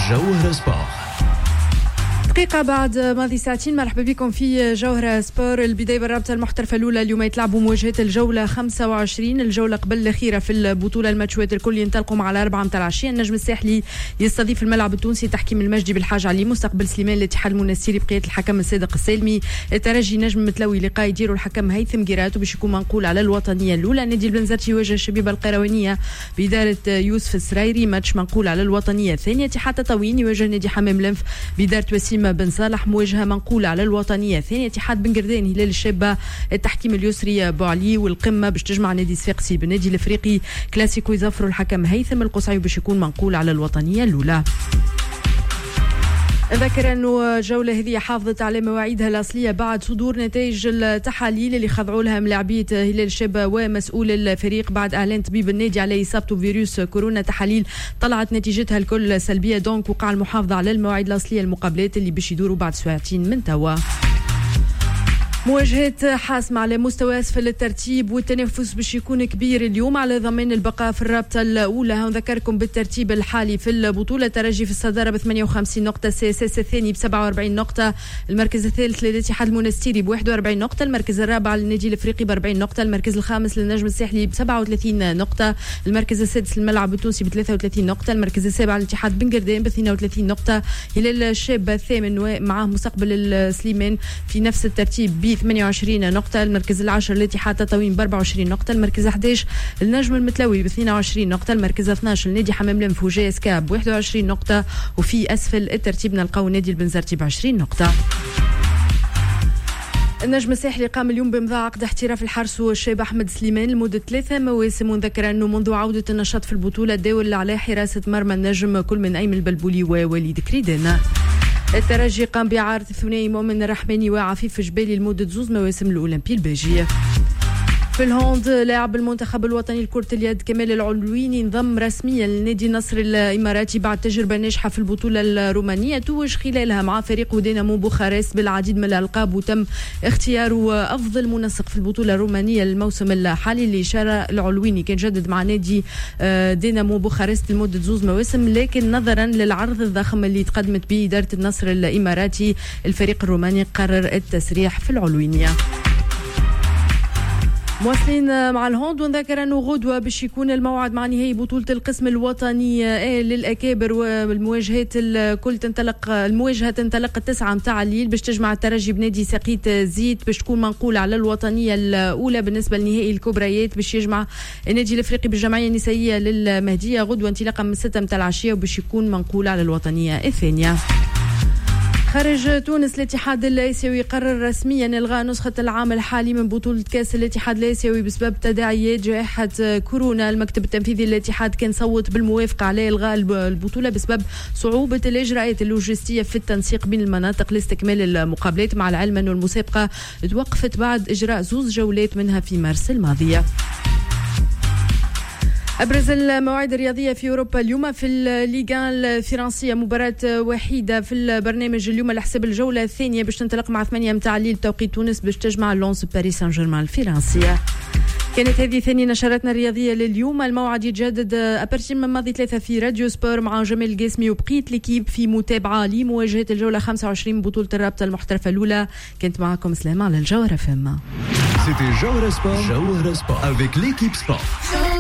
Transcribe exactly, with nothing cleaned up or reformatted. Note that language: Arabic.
جوهرة سبور. دقيقة بعد ماضي ساعتين مرحبا بكم في جوهرة سبور. البداية بالرابطة المحترفة الأولى اليوم يتلعبوا مواجهة الجولة خمسة وعشرين، الجولة قبل الأخيرة في البطولة. الماتشات الكل ينطلقوا على أربعة متاع العشية. النجم الساحلي يستضيف الملعب التونسي تحكيم المجدي بالحاج علي. مستقبل سليمان الاتحاد المنستيري بقيادة الحكم الصادق السالمي. الترجي نجم متلوي لقاء يديروا الحكم هيثم قيرات وباش يكون منقول على الوطنية الأولى. نادي البنزرتي يواجه الشبيبة القيروانية بإدارة يوسف السرايري، ماتش منقول على الوطنية الثانية. اتحاد تطاوين يواجه نادي حمام لنف بإدارة وسيم بن صالح، مواجهة منقولة على الوطنية الثانية. اتحاد بن قردان هلال الشابة التحكيم اليسري بوعلي. والقمة باش تجمع نادي صفاقسي بالنادي الافريقي كلاسيكو يظفروا الحكم هيثم القصعي باش يكون منقول على الوطنية الأولى. ذكر أنه الجولة هذه حافظت على مواعيدها الأصلية بعد صدور نتائج التحاليل اللي خضعوا لها ملاعبية هلال الشابة ومسؤول الفريق بعد إعلان طبيب النادي على إصابته بفيروس كورونا. تحاليل طلعت نتيجتها الكل سلبية، دونك وقع المحافظة على المواعيد الأصلية المقابلات اللي باش يدوروا بعد ساعتين من توا. مواجهة حاسمة على مستوى أسفل الترتيب والتنافس باش يكون كبير اليوم على ضمان البقاء في الرابطة الأولى. نذكركم بالترتيب الحالي في البطولة: الترجي في الصدارة ب ثمانية وخمسين نقطة، سي اس اس الثاني ب سبعة وأربعين نقطة، المركز الثالث للاتحاد المنستيري ب واحد وأربعين نقطة، المركز الرابع للنادي الافريقي ب أربعين نقطة، المركز الخامس للنجم الساحلي ب سبعة وثلاثين نقطة، المركز السادس للملعب التونسي ب ثلاثة وثلاثين نقطة، المركز السابع للاتحاد بن قردان ب اثنين وثلاثين نقطة، هلال الشابة الثامن ومعه مستقبل السليمان في نفس الترتيب ب ثمانية وعشرين نقطة، المركز العاشر لاتحاد تطاوين ب أربعة وعشرين نقطة، المركز أحد عشر النجم المتلوي ب اثنين وعشرين نقطة، المركز اثني عشر النادي حمام لنف وجي اس كا ب واحد وعشرين نقطة، وفي أسفل الترتيب نلقاو نادي البنزرتي ب عشرين نقطة. النجم الساحلي قام اليوم بمضاء عقد احتراف الحارس والشاب أحمد سليمان لمدة ثلاثة مواسم. ونذكر أنه منذ عودة النشاط في البطولة داول على حراسة مرمى النجم كل من أيمن البلبولي ووليد كريدان. الترجي قام بإعارة الثنائي مؤمن الرحماني وعفيف جبالي لمدة زوز مواسم الأولمبي الباجي. في الهوند لاعب المنتخب الوطني لكرة اليد كمال العلويني انضم رسميا لنادي النصر الإماراتي بعد تجربة ناجحة في البطولة الرومانية توج خلالها مع فريق دينامو بوخارست بالعديد من الألقاب، وتم اختياره أفضل منسق في البطولة الرومانية الموسم الحالي. اللي شار العلويني كان جدد مع نادي دينامو بوخارست لمدة زوز مواسم، لكن نظرا للعرض الضخم اللي تقدمت به إدارة النصر الإماراتي الفريق الروماني قرر التسريح في العلوينية. مواصلين مع الهوند ونذكر أنه غدوة باش يكون الموعد مع نهاية بطولة القسم الوطني للأكابر، والمواجهات الكل تنطلق المواجهة تنطلق التسعة متاع الليل باش تجمع الترجي بنادي سقيت زيت باش تكون منقولة على الوطنية الأولى. بالنسبة لنهائي الكبريات باش يجمع النادي الأفريقي بالجمعية النسائية للمهدية غدوة انطلاقا من ستة متاع العشية وباش يكون منقولة على الوطنية الثانية. خارج تونس الاتحاد الآسيوي قرر رسميا إلغاء نسخة العام الحالي من بطولة كأس الاتحاد الآسيوي بسبب تداعيات جائحة كورونا. المكتب التنفيذي للاتحاد كان صوت بالموافقة على إلغاء البطولة بسبب صعوبة الإجراءات اللوجستية في التنسيق بين المناطق لاستكمال المقابلات، مع العلم أن المسابقة توقفت بعد إجراء زوز جولات منها في مارس الماضية. أبرز المواعيد الرياضية في أوروبا اليوم: في الليغان الفرنسية مباراة وحيدة في البرنامج اليوم على حساب الجولة الثانية باش تنطلق مع ثمانية متاع الليل توقيت تونس باش تجمع لونس باريس سان جيرمان الفرنسية. كانت هذه ثاني نشراتنا الرياضية لليوم. الموعد يتجدد أبرشي من ماضي ثلاثة في راديو سبور مع جمال القاسمي وبقية ليكيب في متابعة لمواجهة الجولة خمسة وعشرين بطولة الرابطة المحترفة الأولى. كنت معكم سلامة على الجوهرة فما. C'était Jauhra Sport, Jauhra Sport avec l'équipe sport.